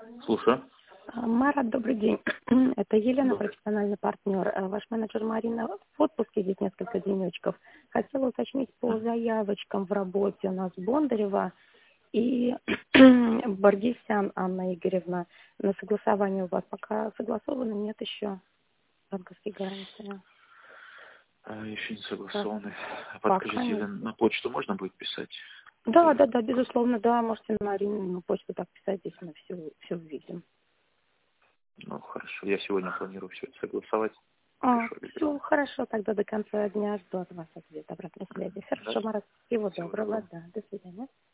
Слушаю. Марат, добрый день. Это Елена, Добрый. профессиональный партнер. Ваш менеджер Марина в отпуске здесь несколько денечков. Хотела уточнить по заявочкам в работе у нас Бондарева и Бардисян Анна Игоревна. На согласование у вас пока согласовано? Нет еще банковские гарантии. Еще не согласованы. Пока Подскажите, нет. на почту можно будет писать? Да, безусловно, да. Можете на Марину почту так писать, здесь мы все увидим. Ну, хорошо. Я сегодня планирую все это согласовать. Пишу Все обязательно. хорошо, тогда до конца дня жду от вас ответ, обратной связи. Да? Хорошо, Марат, всего Всего доброго, доброго. да, до свидания.